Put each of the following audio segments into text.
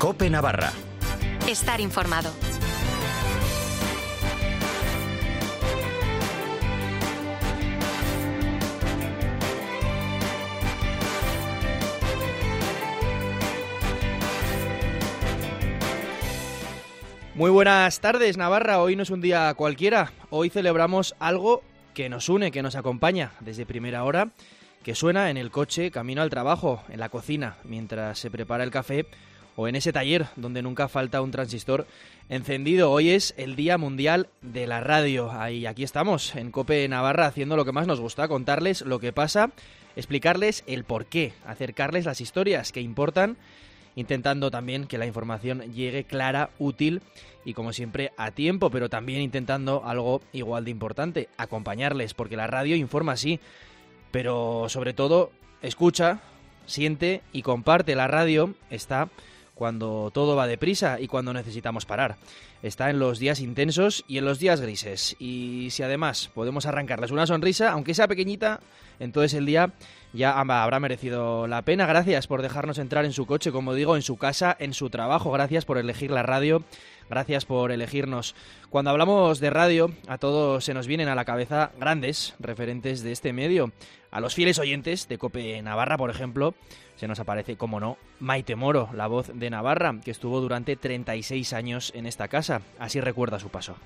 COPE Navarra. Estar informado. Muy buenas tardes, Navarra. Hoy no es un día cualquiera. Hoy celebramos algo que nos une, que nos acompaña desde primera hora, que suena en el coche camino al trabajo, en la cocina, mientras se prepara el café o en ese taller donde nunca falta un transistor encendido. Hoy es el Día Mundial de la Radio. Y aquí estamos, en COPE Navarra, haciendo lo que más nos gusta, contarles lo que pasa, explicarles el porqué, acercarles las historias que importan, intentando también que la información llegue clara, útil y, como siempre, a tiempo, pero también intentando algo igual de importante, acompañarles, porque la radio informa, sí, pero sobre todo escucha, siente y comparte. La radio está cuando todo va deprisa y cuando necesitamos parar. Está en los días intensos y en los días grises. Y si además podemos arrancarles una sonrisa, aunque sea pequeñita, entonces el día ya habrá merecido la pena. Gracias por dejarnos entrar en su coche, como digo, en su casa, en su trabajo. Gracias por elegir la radio. Gracias por elegirnos. Cuando hablamos de radio, a todos se nos vienen a la cabeza grandes referentes de este medio. A los fieles oyentes de COPE Navarra, por ejemplo, se nos aparece, como no, Maite Moro, la voz de Navarra, que estuvo durante 36 años en esta casa. Así recuerda su paso.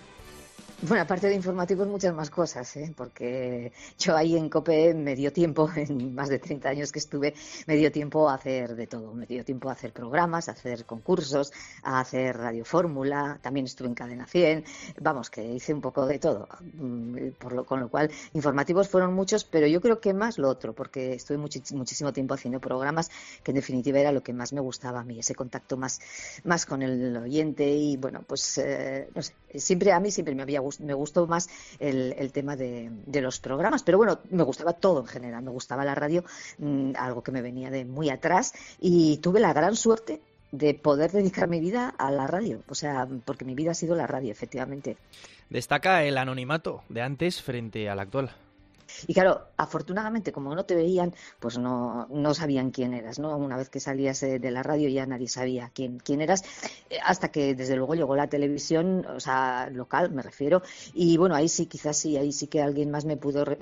Bueno, aparte de informativos, muchas más cosas, porque yo ahí en COPE me dio tiempo, en más de 30 años que estuve, me dio tiempo a hacer de todo. Me dio tiempo a hacer programas, a hacer concursos, a hacer Radio Fórmula, también estuve en Cadena 100, vamos, que hice un poco de todo. Con lo cual, informativos fueron muchos, pero yo creo que más lo otro, porque estuve muchísimo tiempo haciendo programas, que en definitiva era lo que más me gustaba a mí, ese contacto más con el oyente y, bueno, pues, no sé, a mí siempre me gustó más el tema de los programas, pero bueno, me gustaba todo en general, me gustaba la radio, algo que me venía de muy atrás, y tuve la gran suerte de poder dedicar mi vida a la radio, o sea, porque mi vida ha sido la radio, efectivamente. Destaca el anonimato de antes frente al actual. Y claro, afortunadamente, como no te veían, pues no sabían quién eras, ¿no? Una vez que salías de la radio ya nadie sabía quién eras, hasta que desde luego llegó la televisión, o sea, local me refiero, y bueno, ahí sí que alguien más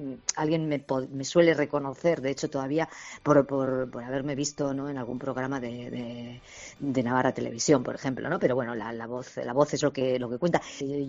me suele reconocer, de hecho todavía por haberme visto, ¿no?, en algún programa de Navarra Televisión, por ejemplo, ¿no? Pero bueno, la voz es lo que cuenta.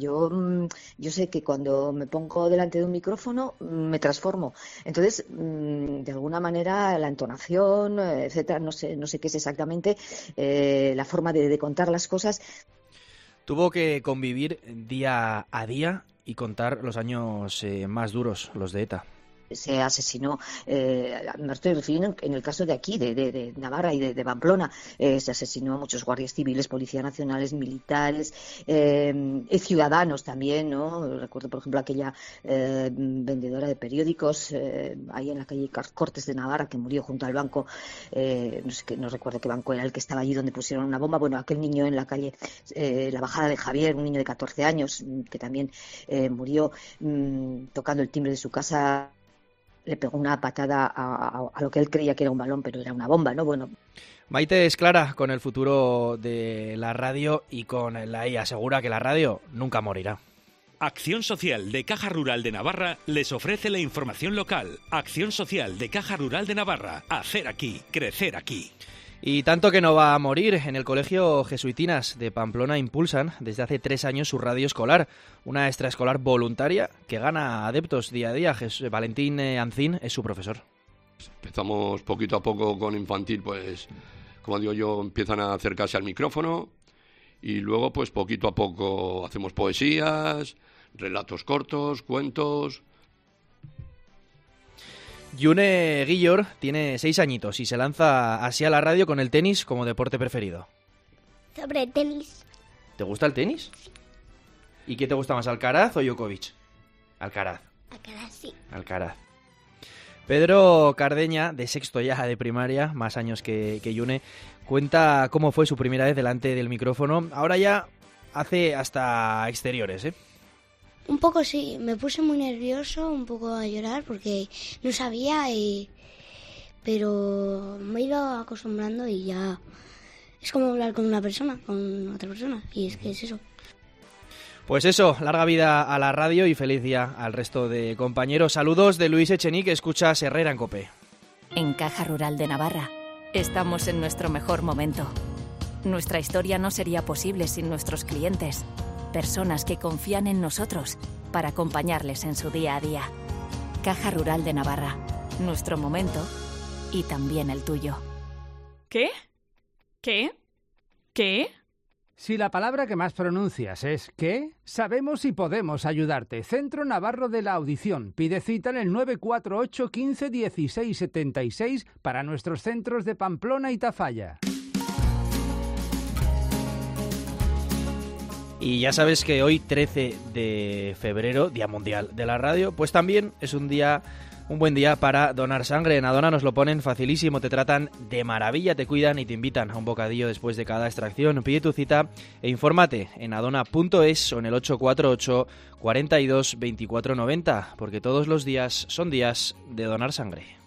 Yo sé que cuando me pongo delante de un micrófono me transformo. Entonces, de alguna manera, la entonación, etcétera, no sé qué es exactamente, la forma de contar las cosas. Tuvo que convivir día a día y contar los años más duros, los de ETA. Se asesinó, me estoy refiriendo en el caso de aquí, de Navarra y de Pamplona, se asesinó a muchos guardias civiles, policías nacionales, militares, ciudadanos también, ¿no? Recuerdo, por ejemplo, aquella vendedora de periódicos ahí en la calle Cortes de Navarra, que murió junto al banco, no recuerdo qué banco era el que estaba allí donde pusieron una bomba. Bueno, aquel niño en la calle, la bajada de Javier, un niño de 14 años, que también murió tocando el timbre de su casa. Le pegó una patada a lo que él creía que era un balón, pero era una bomba, ¿no? Bueno. Maite es clara con el futuro de la radio y asegura que la radio nunca morirá. Acción Social de Caja Rural de Navarra les ofrece la información local. Acción Social de Caja Rural de Navarra. Hacer aquí, crecer aquí. Y tanto que no va a morir. En el Colegio Jesuitinas de Pamplona impulsan desde hace 3 años su radio escolar, una extraescolar voluntaria que gana adeptos día a día. Valentín Ancín es su profesor. Empezamos poquito a poco con infantil, pues como digo yo, empiezan a acercarse al micrófono y luego pues poquito a poco hacemos poesías, relatos cortos, cuentos. Yune Guillor tiene 6 añitos y se lanza así a la radio con el tenis como deporte preferido. Sobre tenis. ¿Te gusta el tenis? ¿Y qué te gusta más, Alcaraz o Djokovic? Alcaraz. Alcaraz, sí. Alcaraz. Pedro Cardeña, de sexto ya de primaria, más años que Yune, cuenta cómo fue su primera vez delante del micrófono. Ahora ya hace hasta exteriores, ¿eh? Un poco sí, me puse muy nervioso, un poco a llorar porque no sabía, pero me he ido acostumbrando y ya es como hablar con una persona, con otra persona, y es que es eso. Pues eso, larga vida a la radio y feliz día al resto de compañeros. Saludos de Luis Echenique, escuchas Herrera en COPE. En Caja Rural de Navarra estamos en nuestro mejor momento. Nuestra historia no sería posible sin nuestros clientes, personas que confían en nosotros para acompañarles en su día a día. Caja Rural de Navarra, nuestro momento y también el tuyo. ¿Qué? ¿Qué? ¿Qué? Si la palabra que más pronuncias es ¿qué?, sabemos y podemos ayudarte. Centro Navarro de la Audición. Pide cita en el 948 15 16 76 para nuestros centros de Pamplona y Tafalla. Y ya sabes que hoy, 13 de febrero, Día Mundial de la Radio, pues también es un buen día para donar sangre. En Adona nos lo ponen facilísimo, te tratan de maravilla, te cuidan y te invitan a un bocadillo después de cada extracción. Pide tu cita e infórmate en adona.es o en el 848 42 24 90, porque todos los días son días de donar sangre.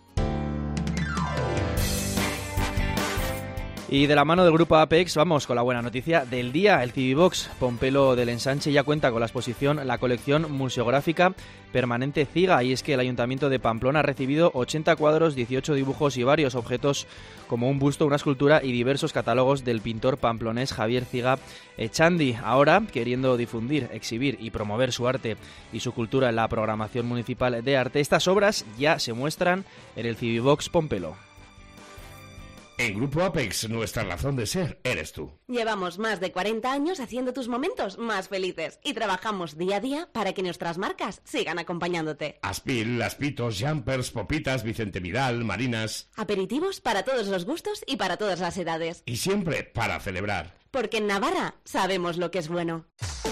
Y de la mano del grupo Apex vamos con la buena noticia del día. El CiviVox Pompelo del Ensanche ya cuenta con la exposición La colección museográfica permanente Ciga, y es que el Ayuntamiento de Pamplona ha recibido 80 cuadros, 18 dibujos y varios objetos como un busto, una escultura y diversos catálogos del pintor pamplonés Javier Ciga Echandi. Ahora, queriendo difundir, exhibir y promover su arte y su cultura en la programación municipal de arte, estas obras ya se muestran en el CiviVox Pompelo. En Grupo Apex, nuestra razón de ser eres tú. Llevamos más de 40 años haciendo tus momentos más felices y trabajamos día a día para que nuestras marcas sigan acompañándote. Aspil, Aspitos, Jumpers, Popitas, Vicente Vidal, Marinas. Aperitivos para todos los gustos y para todas las edades. Y siempre para celebrar. Porque en Navarra sabemos lo que es bueno.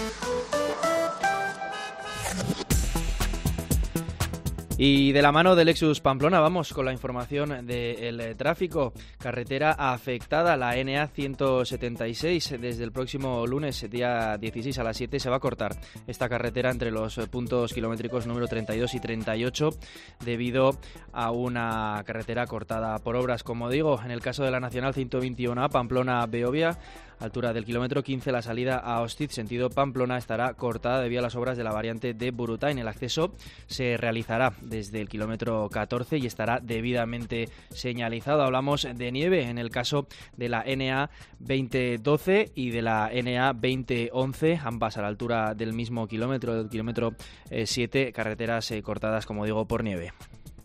Y de la mano del Lexus Pamplona vamos con la información del tráfico. Carretera afectada, la NA 176. Desde el próximo lunes, día 16 a las 7, se va a cortar esta carretera entre los puntos kilométricos número 32 y 38 debido a una carretera cortada por obras. Como digo, en el caso de la Nacional 121A Pamplona-Beovia, altura del kilómetro 15, la salida a Hostiz, sentido Pamplona, estará cortada debido a las obras de la variante de Burutain. El acceso se realizará desde el kilómetro 14 y estará debidamente señalizado. Hablamos de nieve en el caso de la NA 2012 y de la NA 2011, ambas a la altura del mismo kilómetro, del kilómetro 7, carreteras cortadas, como digo, por nieve.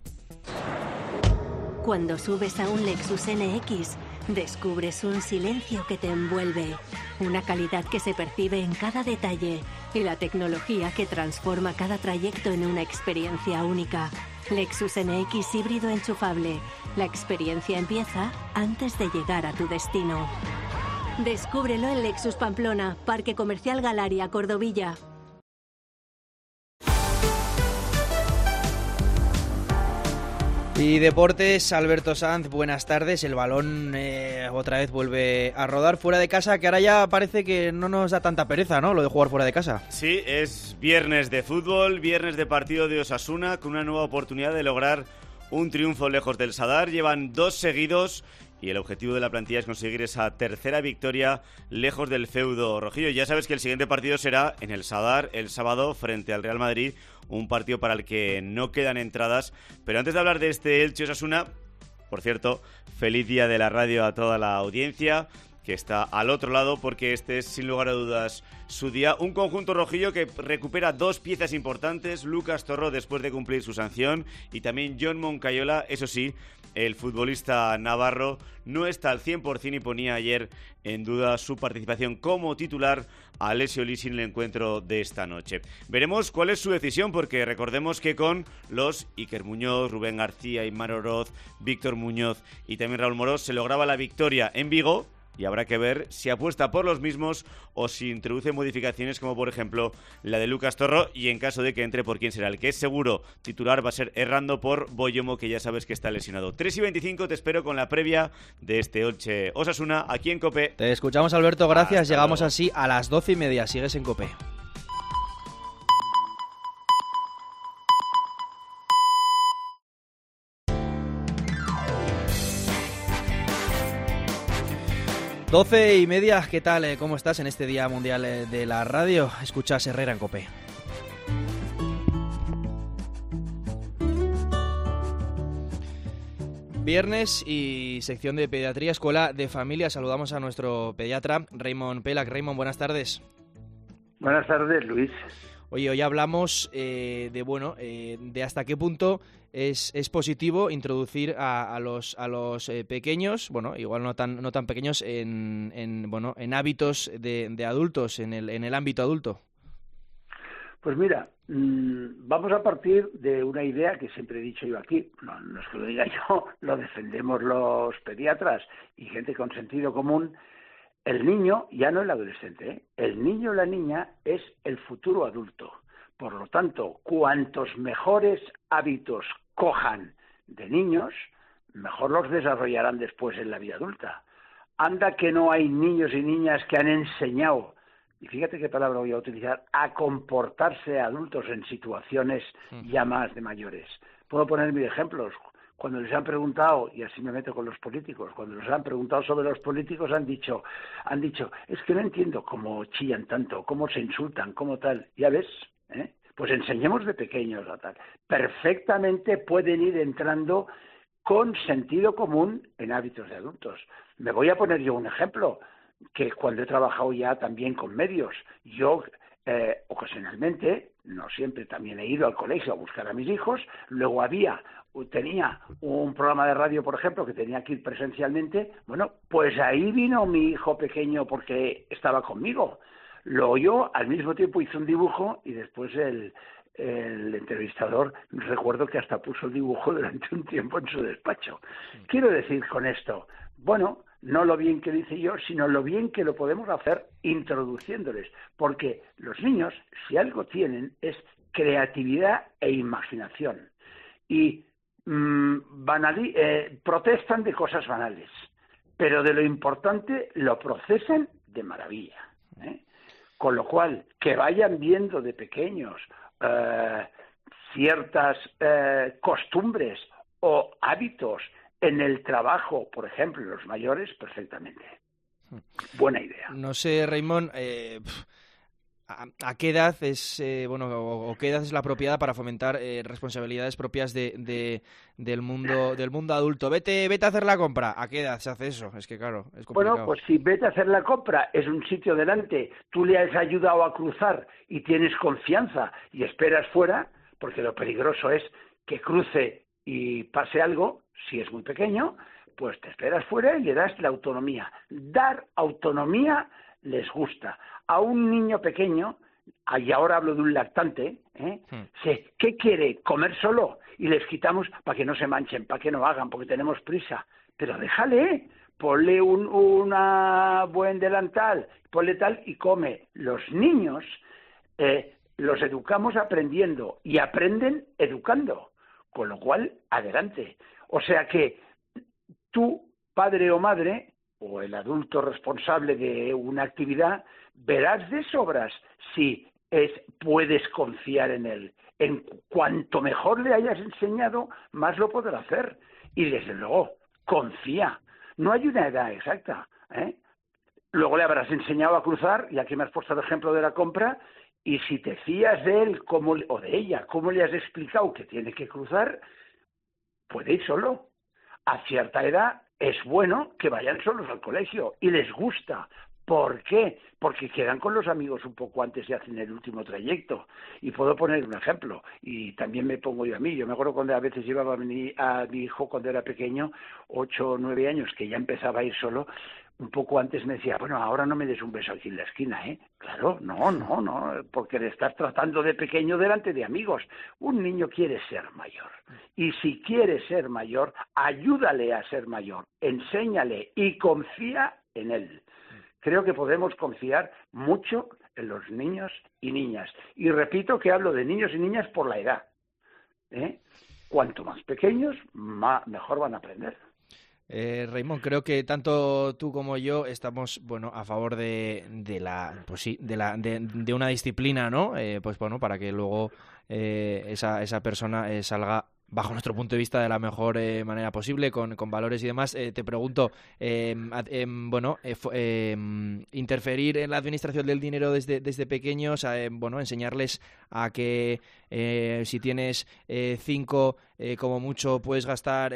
Cuando subes a un Lexus NX, descubres un silencio que te envuelve, una calidad que se percibe en cada detalle y la tecnología que transforma cada trayecto en una experiencia única. Lexus NX híbrido enchufable. La experiencia empieza antes de llegar a tu destino. Descúbrelo en Lexus Pamplona, Parque Comercial Galaria, Cordovilla. Y deportes, Alberto Sanz, buenas tardes. El balón otra vez vuelve a rodar fuera de casa, que ahora ya parece que no nos da tanta pereza, ¿no?, lo de jugar fuera de casa. Sí, es viernes de fútbol, viernes de partido de Osasuna, con una nueva oportunidad de lograr un triunfo lejos del Sadar. Llevan 2 seguidos y el objetivo de la plantilla es conseguir esa tercera victoria lejos del feudo rojillo. Ya sabes que el siguiente partido será en el Sadar el sábado frente al Real Madrid, un partido para el que no quedan entradas. Pero antes de hablar de este Elche Osasuna, por cierto, feliz día de la radio a toda la audiencia que está al otro lado, porque este es sin lugar a dudas su día. Un conjunto rojillo que recupera 2 piezas importantes: Lucas Torró después de cumplir su sanción y también John Moncayola. Eso sí, el futbolista navarro no está al 100% y ponía ayer en duda su participación como titular a Alessio Lisi en el encuentro de esta noche. Veremos cuál es su decisión, porque recordemos que con los Iker Muñoz, Rubén García, Aimar Oroz, Víctor Muñoz y también Raúl Morós se lograba la victoria en Vigo, y habrá que ver si apuesta por los mismos o si introduce modificaciones, como por ejemplo la de Lucas Torró, y en caso de que entre, por quién será. El que es seguro titular va a ser Errando por Boyomo, que ya sabes que está lesionado. 3:25, te espero con la previa de este Elche Osasuna aquí en COPE. Te escuchamos, Alberto, gracias. Hasta Llegamos luego. así a las 12:30, sigues en COPE. 12:30, ¿qué tal? ¿Cómo estás en este Día Mundial de la Radio? Escuchas Herrera en COPE. Viernes y sección de pediatría, escuela de familia. Saludamos a nuestro pediatra, Raymond Pelac. Raymond, buenas tardes. Buenas tardes, Luis. Oye, hoy hablamos de hasta qué punto es positivo introducir a los pequeños, bueno, igual no tan pequeños, en hábitos de adultos, en el ámbito adulto. Pues mira, vamos a partir de una idea que siempre he dicho yo aquí, no es que lo diga yo, lo defendemos los pediatras y gente con sentido común. El niño, ya no el adolescente, el niño o la niña es el futuro adulto. Por lo tanto, cuantos mejores hábitos cojan de niños, mejor los desarrollarán después en la vida adulta. Anda que no hay niños y niñas que han enseñado, y fíjate qué palabra voy a utilizar, a comportarse adultos en situaciones ya más de mayores. Puedo poner mil ejemplos. Cuando les han preguntado, y así me meto con los políticos, cuando les han preguntado sobre los políticos han dicho, es que no entiendo cómo chillan tanto, cómo se insultan, cómo tal. ¿Ya ves? Pues enseñemos de pequeños a tal. Perfectamente pueden ir entrando con sentido común en hábitos de adultos. Me voy a poner yo un ejemplo, que cuando he trabajado ya también con medios, yo ocasionalmente, no siempre, también he ido al colegio a buscar a mis hijos, luego tenía un programa de radio, por ejemplo, que tenía que ir presencialmente, bueno, pues ahí vino mi hijo pequeño porque estaba conmigo. Lo oyó, al mismo tiempo hizo un dibujo y después el entrevistador, recuerdo que hasta puso el dibujo durante un tiempo en su despacho. Quiero decir con esto, bueno, no lo bien que dice yo, sino lo bien que lo podemos hacer introduciéndoles, porque los niños, si algo tienen, es creatividad e imaginación. Y protestan de cosas banales, pero de lo importante lo procesan de maravilla. Con lo cual, que vayan viendo de pequeños ciertas costumbres o hábitos en el trabajo, por ejemplo, los mayores, perfectamente. Buena idea. No sé, Raymond, ¿a qué edad es o qué edad es la apropiada para fomentar responsabilidades propias del mundo adulto? Vete a hacer la compra. ¿A qué edad se hace eso? Es que claro, es complicado. Bueno, pues si vete a hacer la compra, es un sitio delante, tú le has ayudado a cruzar y tienes confianza y esperas fuera, porque lo peligroso es que cruce y pase algo. Si es muy pequeño, pues te esperas fuera y le das la autonomía. Dar autonomía les gusta. A un niño pequeño, y ahora hablo de un lactante, ¿qué quiere? ¿Comer solo? Y les quitamos para que no se manchen, para que no hagan, porque tenemos prisa. Pero déjale, ponle una buen delantal, ponle tal y come. Los niños los educamos aprendiendo y aprenden educando, con lo cual, adelante. O sea que tú, padre o madre, o el adulto responsable de una actividad, verás de sobras si puedes confiar en él. En cuanto mejor le hayas enseñado, más lo podrá hacer. Y desde luego, confía. No hay una edad exacta. Luego le habrás enseñado a cruzar, y aquí me has puesto el ejemplo de la compra, y si te fías de él o de ella, cómo le has explicado que tiene que cruzar, puede ir solo. A cierta edad es bueno que vayan solos al colegio y les gusta. ¿Por qué? Porque quedan con los amigos un poco antes y hacen el último trayecto. Y puedo poner un ejemplo, y también me pongo yo a mí. Yo me acuerdo cuando a veces llevaba a mi hijo cuando era pequeño, 8 o 9 años, que ya empezaba a ir solo. Un poco antes me decía, bueno, ahora no me des un beso aquí en la esquina, ¿eh? Claro, no, porque le estás tratando de pequeño delante de amigos. Un niño quiere ser mayor. Y si quiere ser mayor, ayúdale a ser mayor, enséñale y confía en él. Creo que podemos confiar mucho en los niños y niñas. Y repito que hablo de niños y niñas por la edad. Cuanto más pequeños, mejor van a aprender. Raymond, creo que tanto tú como yo estamos, a favor de una disciplina, ¿no? Para que luego esa persona salga bajo nuestro punto de vista, de la mejor manera posible, con valores y demás. Te pregunto, interferir en la administración del dinero desde pequeños, enseñarles a que si tienes 5, como mucho puedes gastar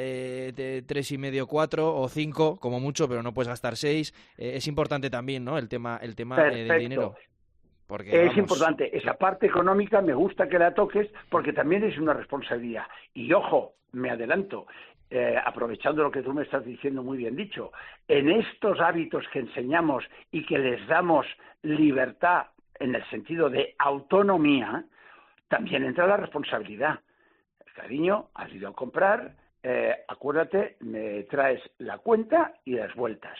3,5, 4 o 5 como mucho, pero no puedes gastar 6. Es importante también, ¿no? El tema del dinero. Porque, es importante. Esa parte económica me gusta que la toques porque también es una responsabilidad. Y ojo, me adelanto, aprovechando lo que tú me estás diciendo, muy bien dicho, en estos hábitos que enseñamos y que les damos libertad en el sentido de autonomía, también entra la responsabilidad. Cariño, has ido a comprar, acuérdate, me traes la cuenta y las vueltas.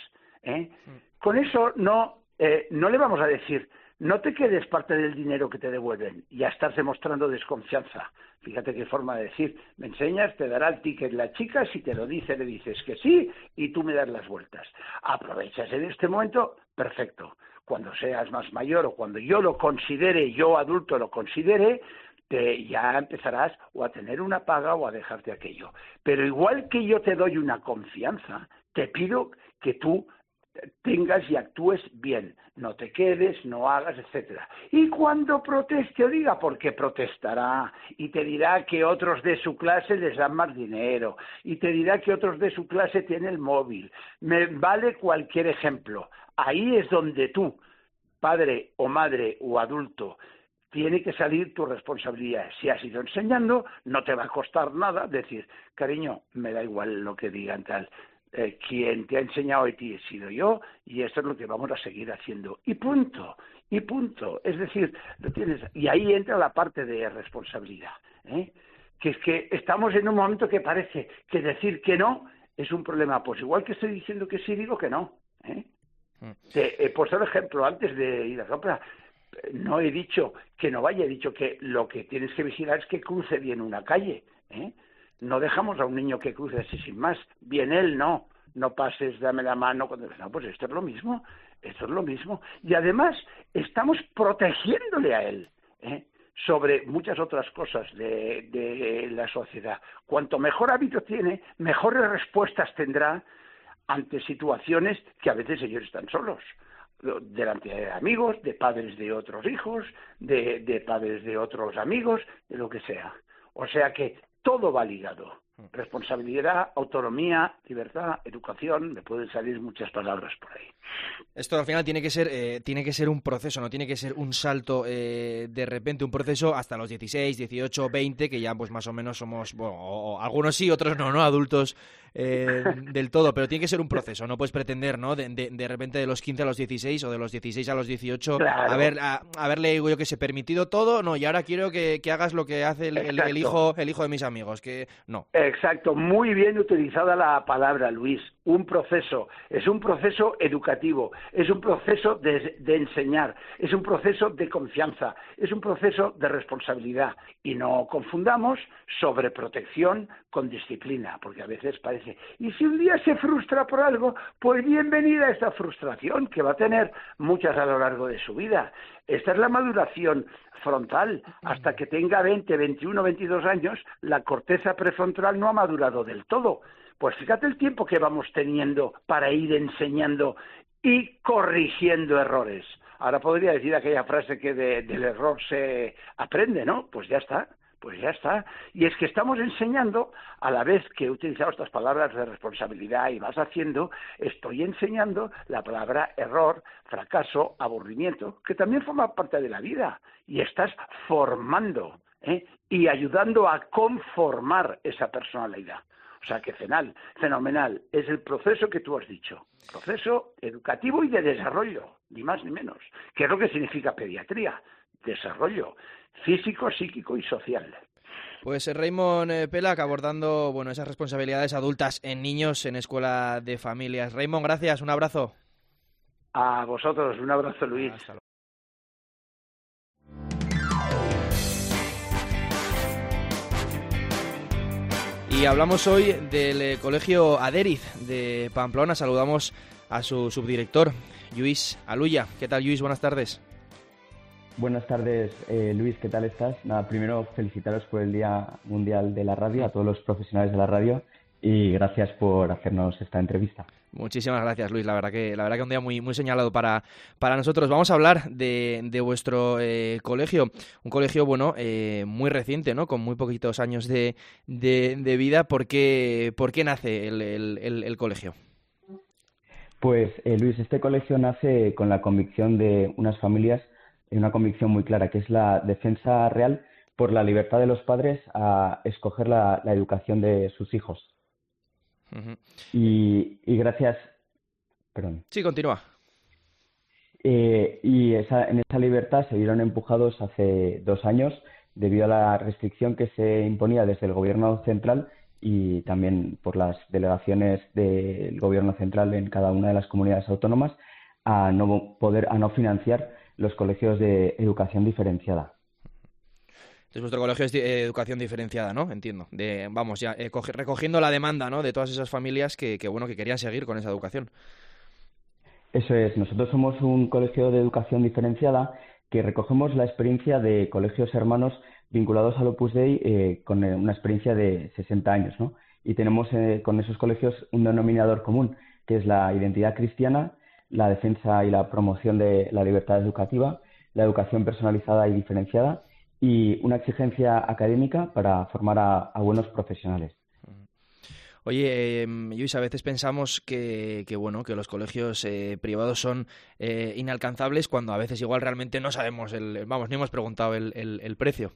Con eso no le vamos a decir: no te quedes parte del dinero que te devuelven. Ya estás demostrando desconfianza. Fíjate qué forma de decir. Me enseñas, te dará el ticket la chica, si te lo dice, le dices que sí y tú me das las vueltas. Aprovechas en este momento, perfecto. Cuando seas más mayor o cuando yo lo considere, yo adulto lo considere, ya empezarás o a tener una paga o a dejarte aquello. Pero igual que yo te doy una confianza, te pido que tú tengas y actúes bien, no te quedes, no hagas, etcétera. Y cuando proteste o diga, porque protestará y te dirá que otros de su clase les dan más dinero y te dirá que otros de su clase tienen el móvil, me vale cualquier ejemplo. Ahí es donde tú, padre o madre o adulto, tiene que salir tu responsabilidad. Si has ido enseñando, no te va a costar nada decir: cariño, me da igual lo que digan tal. Quien te ha enseñado a ti he sido yo y esto es lo que vamos a seguir haciendo. Y punto. Es decir, lo tienes. Y ahí entra la parte de responsabilidad. Que es que estamos en un momento que parece que decir que no es un problema. Pues igual que estoy diciendo que sí, digo que no. Te he puesto el ejemplo antes de ir a comprar. No he dicho que no vaya, he dicho que lo que tienes que vigilar es que cruce bien una calle. No dejamos a un niño que cruce así sin más. Bien él, no pases, dame la mano. No, pues esto es lo mismo. Y además estamos protegiéndole a él sobre muchas otras cosas de la sociedad. Cuanto mejor hábito tiene, mejores respuestas tendrá ante situaciones que a veces ellos están solos. Delante de amigos, de padres de otros hijos, de padres de otros amigos, de lo que sea. O sea que todo va ligado. Responsabilidad, autonomía, libertad, educación, me pueden salir muchas palabras por ahí. Esto al final tiene que ser un proceso, no tiene que ser un salto de repente, un proceso hasta los 16, 18, 20, que ya pues más o menos somos, bueno, algunos sí, otros no adultos del todo, pero tiene que ser un proceso, no puedes pretender, ¿no? De repente de los 15 a los 16 o de los 16 a los 18, claro. haberle, yo que sé, permitido todo, no, y ahora quiero que hagas lo que hace el hijo de mis amigos, que no. Exacto, muy bien utilizada la palabra, Luis. Un proceso, es un proceso educativo, es un proceso de enseñar, es un proceso de confianza, es un proceso de responsabilidad. Y no confundamos sobreprotección con disciplina, porque a veces parece, y si un día se frustra por algo, pues bienvenida a esta frustración, que va a tener muchas a lo largo de su vida. Esta es la maduración frontal. Hasta que tenga 20, 21, 22 años, la corteza prefrontal no ha madurado del todo. Pues fíjate el tiempo que vamos teniendo para ir enseñando y corrigiendo errores. Ahora podría decir aquella frase que del error se aprende, ¿no? Pues ya está. Y es que estamos enseñando, a la vez que he utilizado estas palabras de responsabilidad y vas haciendo, estoy enseñando la palabra error, fracaso, aburrimiento, que también forma parte de la vida. Y estás formando, y ayudando a conformar esa personalidad. O sea que fenomenal. Es el proceso que tú has dicho. Proceso educativo y de desarrollo, ni más ni menos. Que es lo que significa pediatría. Desarrollo físico, psíquico y social. Pues Raymond Pelac abordando esas responsabilidades adultas en niños en Escuela de Familias. Raymond, gracias, un abrazo. A vosotros, un abrazo, Luis. Y hablamos hoy del Colegio Aderiz de Pamplona. Saludamos a su subdirector, Lluís Alulla. ¿Qué tal, Lluís? Buenas tardes. Buenas tardes, Luis, ¿qué tal estás? Nada, primero felicitaros por el Día Mundial de la Radio, a todos los profesionales de la radio, y gracias por hacernos esta entrevista. Muchísimas gracias, Luis. La verdad que un día muy señalado para nosotros. Vamos a hablar de vuestro colegio, un colegio muy reciente, ¿no? Con muy poquitos años de vida. ¿Por qué nace el colegio? Pues Luis, este colegio nace con la convicción de unas familias, una convicción muy clara, que es la defensa real por la libertad de los padres a escoger la educación de sus hijos. Uh-huh. Y gracias... Perdón. Sí, continúa. En esa libertad se vieron empujados hace 2 años debido a la restricción que se imponía desde el gobierno central y también por las delegaciones del gobierno central en cada una de las comunidades autónomas a no financiar los colegios de educación diferenciada. Entonces vuestro colegio es de educación diferenciada, ¿no? Entiendo. Recogiendo la demanda, ¿no? De todas esas familias que querían seguir con esa educación. Eso es. Nosotros somos un colegio de educación diferenciada que recogemos la experiencia de colegios hermanos vinculados al Opus Dei con una experiencia de 60 años, ¿no? Y tenemos con esos colegios un denominador común, que es la identidad cristiana, la defensa y la promoción de la libertad educativa, la educación personalizada y diferenciada, y una exigencia académica para formar a buenos profesionales. Oye, Luis, a veces pensamos que los colegios privados son inalcanzables cuando a veces igual realmente no sabemos ni hemos preguntado el precio.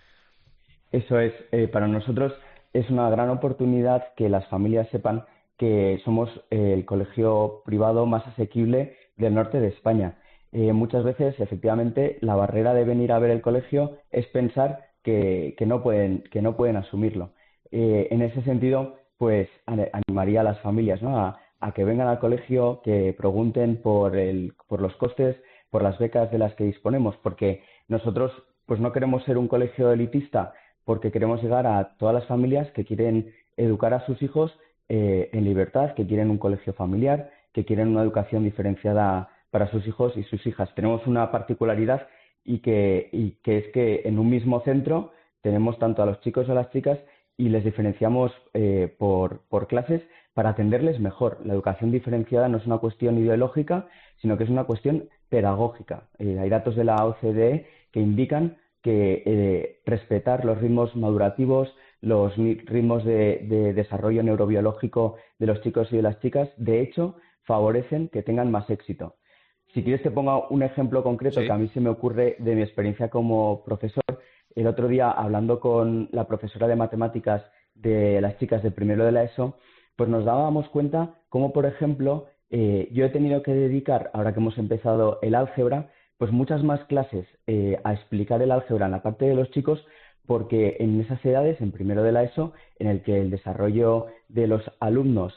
Eso es, para nosotros es una gran oportunidad que las familias sepan que somos el colegio privado más asequible del norte de España. Muchas veces, efectivamente, la barrera de venir a ver el colegio es pensar que no pueden asumirlo. En ese sentido, pues animaría a las familias, ¿no? a que vengan al colegio, que pregunten por los costes, por las becas de las que disponemos, porque nosotros pues no queremos ser un colegio elitista, porque queremos llegar a todas las familias que quieren educar a sus hijos en libertad, que quieren un colegio familiar, que quieren una educación diferenciada para sus hijos y sus hijas. Tenemos una particularidad y que es que en un mismo centro tenemos tanto a los chicos y a las chicas y les diferenciamos por clases para atenderles mejor. La educación diferenciada no es una cuestión ideológica, sino que es una cuestión pedagógica. Hay datos de la OCDE que indican que respetar los ritmos madurativos, los ritmos de desarrollo neurobiológico de los chicos y de las chicas, de hecho, favorecen que tengan más éxito. Si quieres te pongo un ejemplo concreto que a mí se me ocurre de mi experiencia como profesor. El otro día, hablando con la profesora de matemáticas de las chicas de primero de la ESO, pues nos dábamos cuenta cómo, por ejemplo, yo he tenido que dedicar, ahora que hemos empezado el álgebra, pues muchas más clases a explicar el álgebra en la parte de los chicos, porque en esas edades, en primero de la ESO, en el que el desarrollo de los alumnos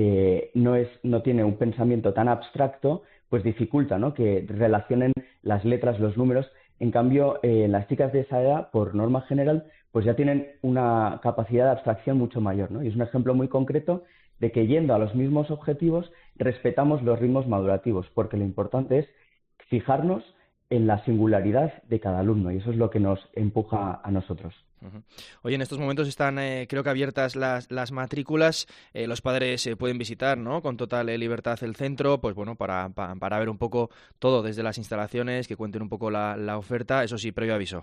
no tiene un pensamiento tan abstracto, pues dificulta, ¿no?, que relacionen las letras, los números. En cambio, las chicas de esa edad, por norma general, pues ya tienen una capacidad de abstracción mucho mayor, ¿no? Y es un ejemplo muy concreto de que yendo a los mismos objetivos respetamos los ritmos madurativos, porque lo importante es fijarnos en la singularidad de cada alumno y eso es lo que nos empuja a nosotros. Uh-huh. Oye, en estos momentos están creo que abiertas las matrículas, los padres pueden visitar, ¿no?, con total libertad el centro, pues bueno, para ver un poco todo desde las instalaciones, que cuenten un poco la oferta, eso sí, previo aviso.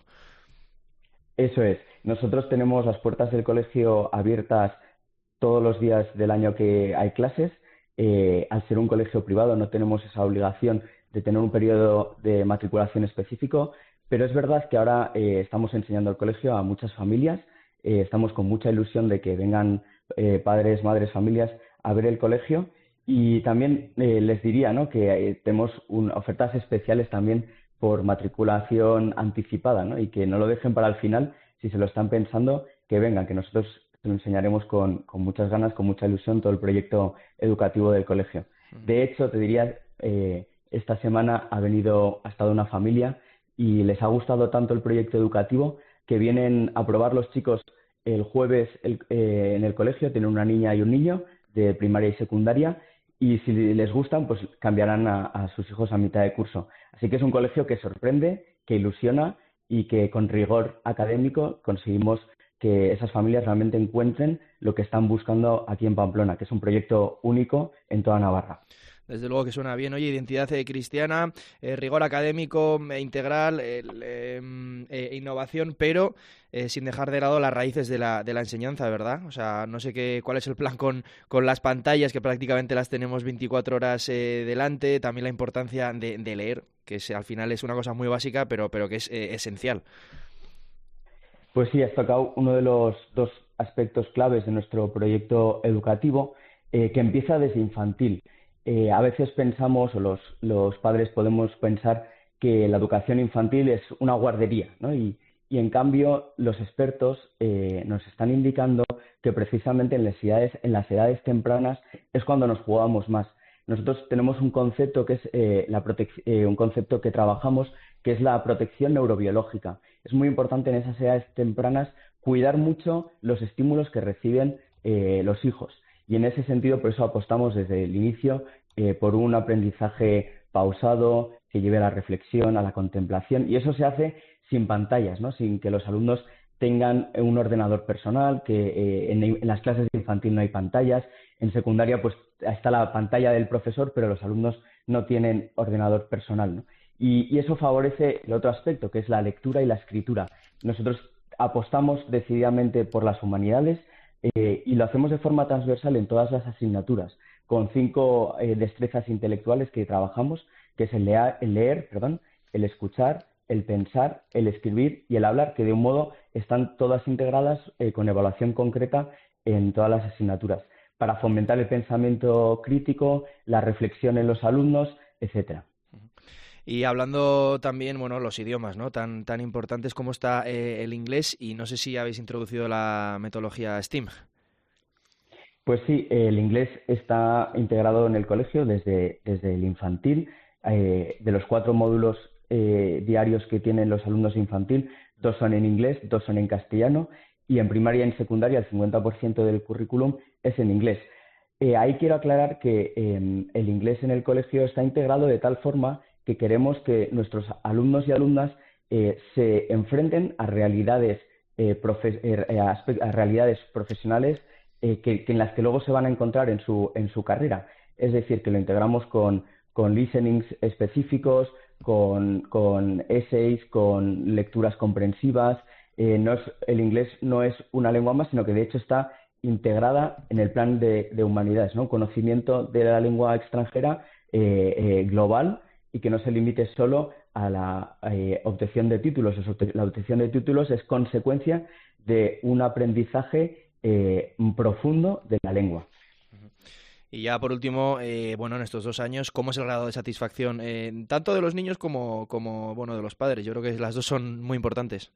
Eso es, nosotros tenemos las puertas del colegio abiertas todos los días del año que hay clases. Al ser un colegio privado no tenemos esa obligación de tener un periodo de matriculación específico, pero es verdad que ahora estamos enseñando el colegio a muchas familias, estamos con mucha ilusión de que vengan padres, madres, familias a ver el colegio y también les diría, ¿no?, que tenemos ofertas especiales también por matriculación anticipada, ¿no?, y que no lo dejen para el final, si se lo están pensando, que vengan, que nosotros se lo enseñaremos con muchas ganas, con mucha ilusión, todo el proyecto educativo del colegio. De hecho, te diría, esta semana ha estado una familia y les ha gustado tanto el proyecto educativo que vienen a probar los chicos el jueves en el colegio. Tienen una niña y un niño de primaria y secundaria y si les gustan, pues cambiarán a sus hijos a mitad de curso. Así que es un colegio que sorprende ilusiona y que con rigor académico conseguimos que esas familias realmente encuentren lo que están buscando aquí en Pamplona, que es un proyecto único en toda Navarra. Desde luego que suena bien. Oye, identidad cristiana, rigor académico, integral, innovación, pero sin dejar de lado las raíces de la enseñanza, ¿verdad? O sea, no sé cuál es el plan con las pantallas, que prácticamente las tenemos 24 horas delante, también la importancia de leer, que al final es una cosa muy básica, pero que es esencial. Pues sí, has tocado uno de los dos aspectos claves de nuestro proyecto educativo, que empieza desde infantil. A veces pensamos, o los padres podemos pensar, que la educación infantil es una guardería, ¿no? Y en cambio los expertos nos están indicando que precisamente en las edades tempranas es cuando nos jugamos más. Nosotros tenemos un concepto que es un concepto que trabajamos, que es la protección neurobiológica. Es muy importante en esas edades tempranas cuidar mucho los estímulos que reciben los hijos. Y en ese sentido, por eso apostamos desde el inicio por un aprendizaje pausado, que lleve a la reflexión, a la contemplación, y eso se hace sin pantallas, ¿no? Sin que los alumnos tengan un ordenador personal, que en las clases de infantil no hay pantallas, en secundaria pues está la pantalla del profesor, pero los alumnos no tienen ordenador personal, ¿no? Y eso favorece el otro aspecto, que es la lectura y la escritura. Nosotros apostamos decididamente por las humanidades, y lo hacemos de forma transversal en todas las asignaturas, con 5 destrezas intelectuales que trabajamos, que es el leer, el escuchar, el pensar, el escribir y el hablar, que de un modo están todas integradas con evaluación concreta en todas las asignaturas, para fomentar el pensamiento crítico, la reflexión en los alumnos, etcétera. Y hablando también, los idiomas, ¿no? Tan importantes como está el inglés, y no sé si habéis introducido la metodología STEAM. Pues sí, el inglés está integrado en el colegio desde el infantil. De los 4 módulos diarios que tienen los alumnos de infantil, 2 son en inglés, 2 son en castellano, y en primaria y en secundaria el 50% del currículum es en inglés. Ahí quiero aclarar que el inglés en el colegio está integrado de tal forma que queremos que nuestros alumnos y alumnas se enfrenten a realidades profesionales que en las que luego se van a encontrar en su carrera. Es decir, que lo integramos con listenings específicos, con essays, con lecturas comprensivas. El inglés no es una lengua más, sino que de hecho está integrada en el plan de humanidades, ¿no? Conocimiento de la lengua extranjera global, y que no se limite solo a la obtención de títulos. La obtención de títulos es consecuencia de un aprendizaje profundo de la lengua. Y ya por último, en estos 2 años, ¿cómo es el grado de satisfacción tanto de los niños como de los padres? Yo creo que las dos son muy importantes.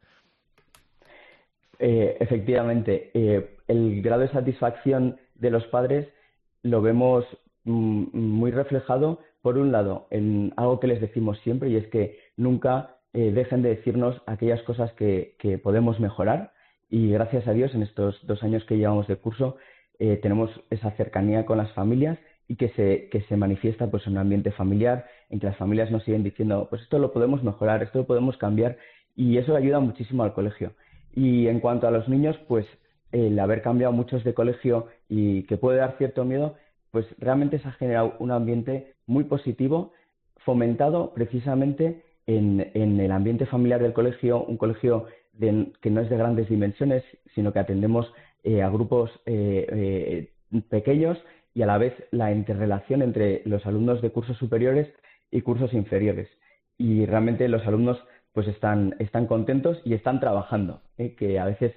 Efectivamente, el grado de satisfacción de los padres lo vemos muy reflejado, por un lado, en algo que les decimos siempre, y es que nunca dejen de decirnos aquellas cosas que podemos mejorar, y gracias a Dios en estos 2 años que llevamos de curso tenemos esa cercanía con las familias, y que se manifiesta pues en un ambiente familiar, en que las familias nos siguen diciendo, pues esto lo podemos mejorar, esto lo podemos cambiar, y eso ayuda muchísimo al colegio. Y en cuanto a los niños, pues el haber cambiado muchos de colegio y que puede dar cierto miedo, pues realmente se ha generado un ambiente muy positivo, fomentado precisamente en el ambiente familiar del colegio, un colegio que no es de grandes dimensiones, sino que atendemos a grupos pequeños, y a la vez la interrelación entre los alumnos de cursos superiores y cursos inferiores. Y realmente los alumnos pues están contentos y están trabajando, que a veces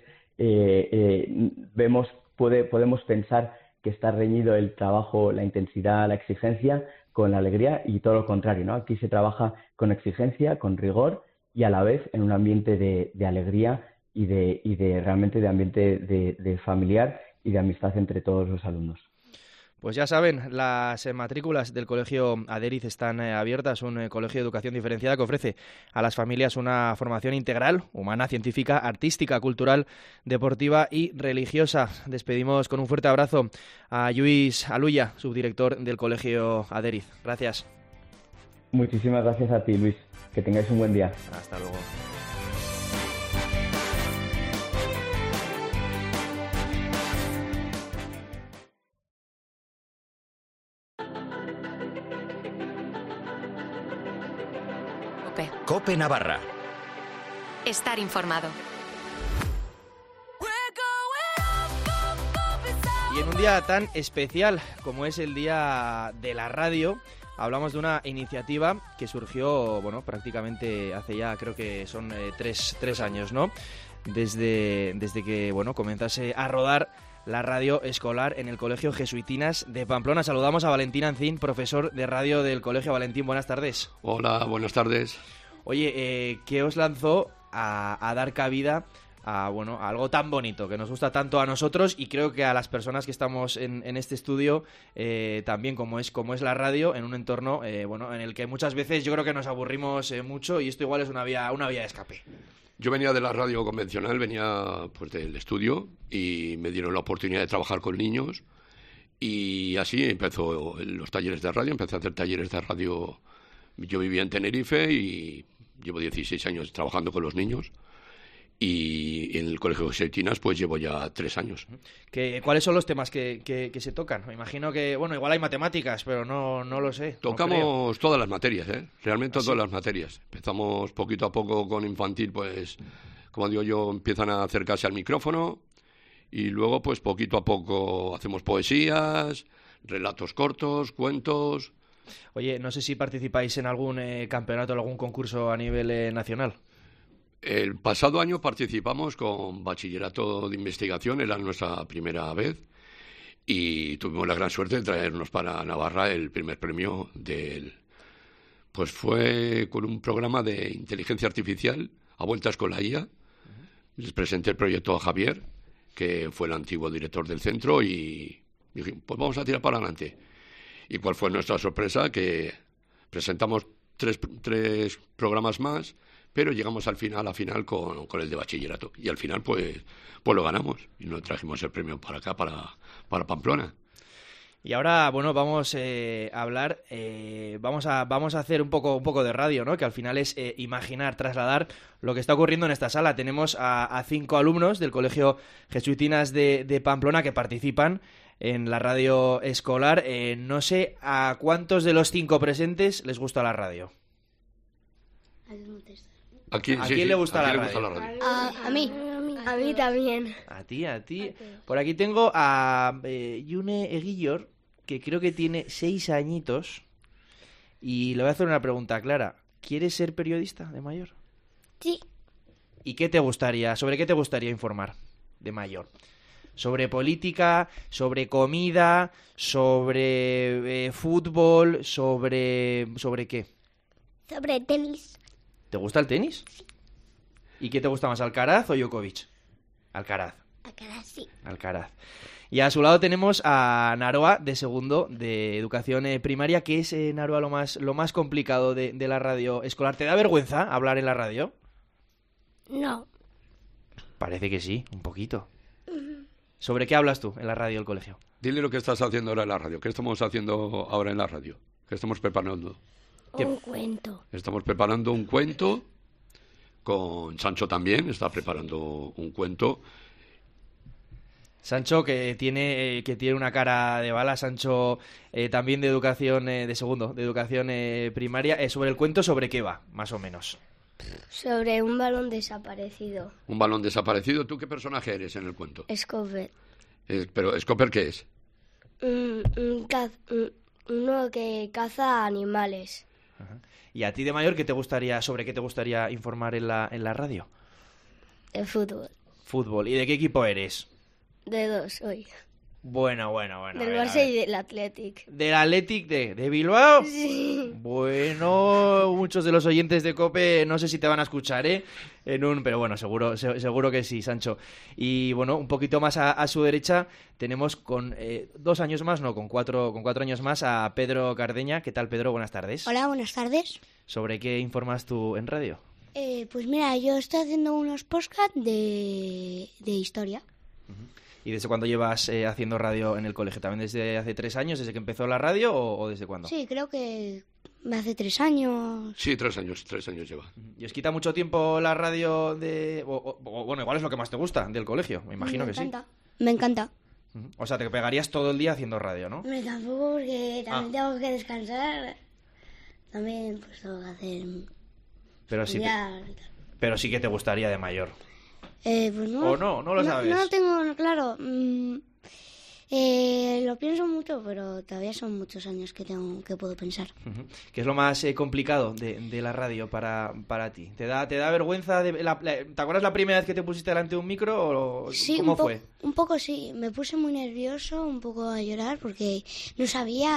podemos pensar que está reñido el trabajo, la intensidad, la exigencia con la alegría, y todo lo contrario, ¿no? Aquí se trabaja con exigencia, con rigor, y a la vez en un ambiente de alegría y de realmente de ambiente de familiar y de amistad entre todos los alumnos. Pues ya saben, las matrículas del Colegio Aderiz están abiertas, un colegio de educación diferenciada que ofrece a las familias una formación integral, humana, científica, artística, cultural, deportiva y religiosa. Despedimos con un fuerte abrazo a Lluís Alulla, subdirector del Colegio Aderiz. Gracias. Muchísimas gracias a ti, Luis. Que tengáis un buen día. Hasta luego. COPE Navarra. Estar informado. Y en un día tan especial como es el Día de la Radio, hablamos de una iniciativa que surgió, bueno, prácticamente hace ya, creo que son tres años, ¿no? Desde que, bueno, comenzase a rodar la radio escolar en el Colegio Jesuitinas de Pamplona. Saludamos a Valentín Ancín, profesor de radio del Colegio. Valentín, buenas tardes. Hola, buenas tardes. Oye, ¿qué os lanzó a dar cabida a algo tan bonito que nos gusta tanto a nosotros y creo que a las personas que estamos en este estudio también, como es la radio, en un entorno en el que muchas veces yo creo que nos aburrimos mucho y esto igual es una vía de escape? Yo venía de la radio convencional, venía pues del estudio y me dieron la oportunidad de trabajar con niños y así empezó los talleres de radio, empecé a hacer talleres de radio. Yo vivía en Tenerife y llevo 16 años trabajando con los niños y en el Colegio Jesuitinas pues llevo ya 3 años. ¿Cuáles son los temas que se tocan? Me imagino que, igual hay matemáticas, pero no lo sé. Tocamos todas las materias, realmente todas las materias. Empezamos poquito a poco con infantil, pues, como digo yo, empiezan a acercarse al micrófono y luego pues poquito a poco hacemos poesías, relatos cortos, cuentos. Oye, no sé si participáis en algún campeonato o algún concurso a nivel nacional. El pasado año participamos con Bachillerato de Investigación, era nuestra primera vez, y tuvimos la gran suerte de traernos para Navarra el primer premio pues fue con un programa de inteligencia artificial a vueltas con la IA. Les presenté el proyecto a Javier, que fue el antiguo director del centro, y dije, pues vamos a tirar para adelante. ¿Y cuál fue nuestra sorpresa? Que presentamos tres programas más, pero llegamos a la final con el de bachillerato. Y al final, pues lo ganamos. Y nos trajimos el premio para acá, para Pamplona. Y ahora, vamos a hablar, vamos a hacer un poco de radio, ¿no? Que al final es imaginar, trasladar lo que está ocurriendo en esta sala. Tenemos a 5 alumnos del Colegio Jesuitinas de Pamplona que participan en la radio escolar. No sé a cuántos de los 5 presentes les gusta la radio. ¿A quién le gusta la radio? A mí también. A ti. Por aquí tengo a Yune Eguillor, que creo que tiene 6 añitos, y le voy a hacer una pregunta clara. ¿Quieres ser periodista de mayor? Sí. ¿Y sobre qué te gustaría informar de mayor? ¿Sobre política, sobre comida, sobre fútbol, sobre qué? Sobre tenis. ¿Te gusta el tenis? Sí. ¿Y qué te gusta más, Alcaraz o Djokovic? Alcaraz, sí. Alcaraz. Y a su lado tenemos a Naroa, de segundo, de educación primaria. ¿Qué es, Naroa, lo más complicado de la radio escolar? ¿Te da vergüenza hablar en la radio? No. Parece que sí, un poquito. ¿Sobre qué hablas tú en la radio del colegio? Dile lo que estás haciendo ahora en la radio. ¿Qué estamos haciendo ahora en la radio? ¿Qué estamos preparando? Un cuento. Estamos preparando un cuento. Con Sancho también está preparando un cuento. Sancho, que tiene una cara de bala. Sancho, también de educación de segundo, de educación primaria. Sobre el cuento, ¿sobre qué va, más o menos? Sobre un balón desaparecido. ¿Un balón desaparecido? ¿Tú qué personaje eres en el cuento? Scopper. ¿Pero Scopper qué es? Uno que caza animales. Ajá. ¿Y a ti de mayor sobre qué te gustaría informar en la radio? El fútbol. Fútbol. ¿Y de qué equipo eres? De 2 hoy. Bueno. Del Barça y del Athletic. ¿Del Athletic de Bilbao? Sí. Bueno, muchos de los oyentes de COPE no sé si te van a escuchar, pero bueno, seguro que sí, Sancho. Y bueno, un poquito más a su derecha tenemos con 2 años más, no, con 4 años más a Pedro Cardeña. ¿Qué tal, Pedro? Buenas tardes. Hola, buenas tardes. ¿Sobre qué informas tú en radio? Pues mira, yo estoy haciendo unos podcasts de historia. ¿Y desde cuándo llevas haciendo radio en el colegio? ¿También desde hace 3 años, desde que empezó la radio o desde cuándo? Sí, creo que Hace 3 años. Sí, 3 años lleva. ¿Y os quita mucho tiempo la radio de... bueno, igual es lo que más te gusta del colegio? Me imagino que sí. Me encanta. O sea, te pegarías todo el día haciendo radio, ¿no? Me tampoco, porque también tengo que descansar. También pues tengo que hacer... Pero sí que te gustaría de mayor. Pues no. ¿O no? ¿No lo sabes? No tengo claro. Lo pienso mucho, pero todavía son muchos años que puedo pensar. ¿Qué es lo más complicado de la radio para ti? ¿Te da vergüenza? ¿Te acuerdas la primera vez que te pusiste delante de un micro? Sí, ¿Cómo fue? Un poco sí. Me puse muy nervioso, un poco a llorar, porque no sabía,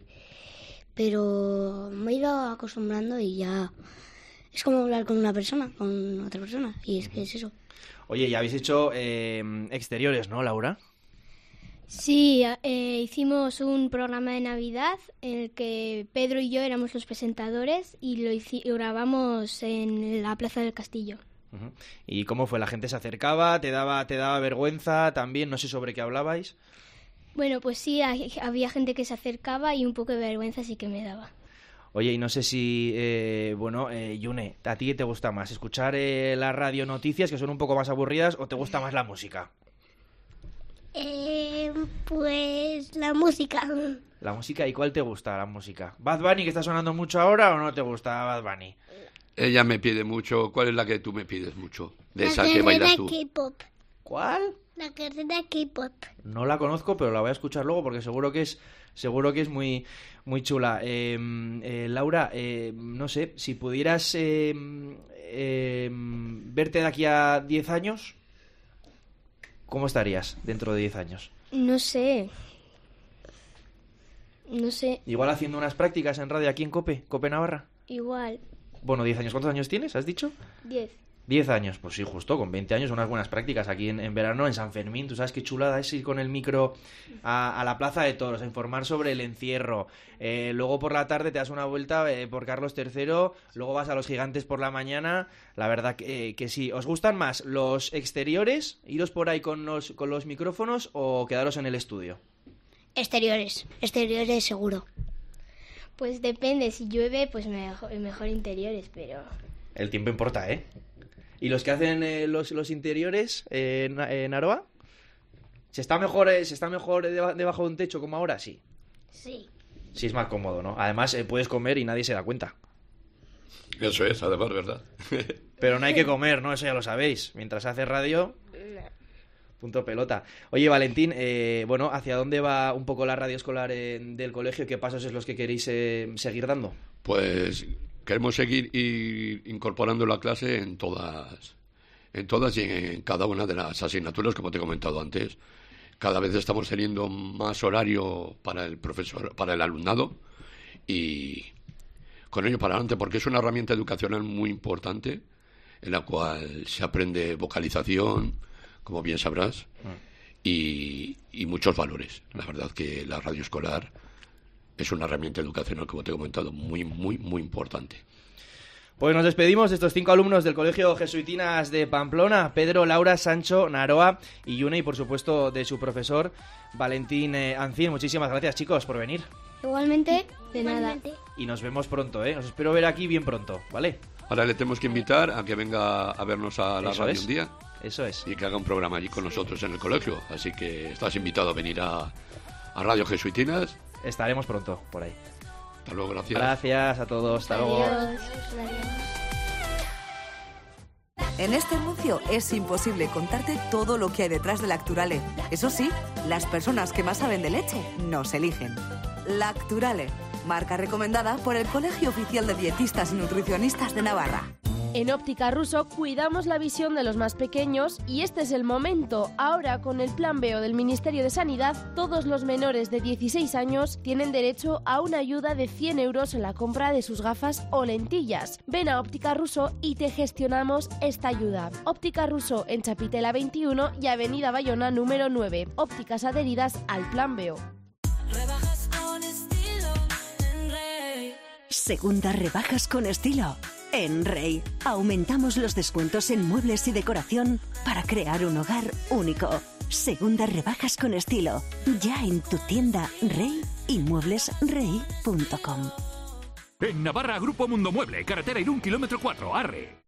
pero me he ido acostumbrando y ya... Es como hablar con otra persona, y es que es eso. Oye, ya habéis hecho exteriores, ¿no, Laura? Sí, hicimos un programa de Navidad en el que Pedro y yo éramos los presentadores y lo grabamos en la Plaza del Castillo. ¿Y cómo fue? ¿La gente se acercaba? ¿Te daba vergüenza también? No sé sobre qué hablabais. Bueno, pues sí, había gente que se acercaba y un poco de vergüenza sí que me daba. Oye, y no sé si, Yune, ¿a ti te gusta más escuchar las radio noticias, que son un poco más aburridas, o te gusta más la música? Pues la música. ¿La música? ¿Y cuál te gusta la música? ¿Bad Bunny, que está sonando mucho ahora, o no te gusta Bad Bunny? Ella me pide mucho. ¿Cuál es la que tú me pides mucho? De esa que bailas tú. K-pop. ¿Cuál? La carrera K-pop. No la conozco, pero la voy a escuchar luego porque seguro que es muy, muy chula. Laura, no sé, si pudieras verte de aquí a 10 años, ¿cómo estarías dentro de 10 años? No sé. Igual haciendo unas prácticas en radio aquí en Cope Navarra. Igual. Bueno, 10 años. ¿Cuántos años tienes, has dicho? 10. 10 años, pues sí, justo, con 20 años, unas buenas prácticas aquí en verano, en San Fermín. Tú sabes qué chulada es ir con el micro a la Plaza de Toros, a informar sobre el encierro. Luego por la tarde te das una vuelta por Carlos III, luego vas a los Gigantes por la mañana. La verdad que sí. ¿Os gustan más los exteriores, iros por ahí con los micrófonos, o quedaros en el estudio? Exteriores seguro. Pues depende, si llueve, pues mejor interiores, pero... El tiempo importa, ¿eh? ¿Y los que hacen los interiores en Aroa? ¿Se está mejor debajo de un techo como ahora? Sí. Sí. Sí, es más cómodo, ¿no? Además, puedes comer y nadie se da cuenta. Eso es, además, ¿verdad? Pero no hay que comer, ¿no? Eso ya lo sabéis. Mientras hace radio... Punto pelota. Oye, Valentín, ¿hacia dónde va un poco la radio escolar del colegio? ¿Qué pasos es los que queréis seguir dando? Pues queremos seguir incorporando la clase en todas y en cada una de las asignaturas, como te he comentado antes. Cada vez estamos teniendo más horario para el profesor, para el alumnado, y con ello para adelante, porque es una herramienta educacional muy importante en la cual se aprende vocalización, como bien sabrás, y muchos valores. La verdad que la radio escolar es una herramienta educacional, como te he comentado, muy, muy, muy importante. Pues nos despedimos de estos 5 alumnos del Colegio Jesuitinas de Pamplona: Pedro, Laura, Sancho, Naroa y Yune, y por supuesto de su profesor Valentín Ancín. Muchísimas gracias, chicos, por venir. Igualmente, de nada. Y nos vemos pronto, ¿eh? Os espero ver aquí bien pronto, ¿vale? Ahora le tenemos que invitar a que venga a vernos a la radio un día. Eso es. Y que haga un programa allí con nosotros en el colegio. Así que estás invitado a venir a Radio Jesuitinas. Estaremos pronto por ahí. Hasta luego, gracias. Gracias a todos, hasta luego. En este anuncio es imposible contarte todo lo que hay detrás de Lacturale. Eso sí, las personas que más saben de leche nos eligen. Lacturale, marca recomendada por el Colegio Oficial de Dietistas y Nutricionistas de Navarra. En Óptica Russo cuidamos la visión de los más pequeños y este es el momento. Ahora, con el Plan B del Ministerio de Sanidad, todos los menores de 16 años tienen derecho a una ayuda de 100 euros en la compra de sus gafas o lentillas. Ven a Óptica Russo y te gestionamos esta ayuda. Óptica Russo en Chapitela 21 y Avenida Bayona número 9. Ópticas adheridas al Plan B. Segundas rebajas con estilo. En Rey, aumentamos los descuentos en muebles y decoración para crear un hogar único. Segundas rebajas con estilo. Ya en tu tienda Rey y mueblesrey.com. En Navarra, Grupo Mundo Mueble, carretera Irún, kilómetro 4, Arre.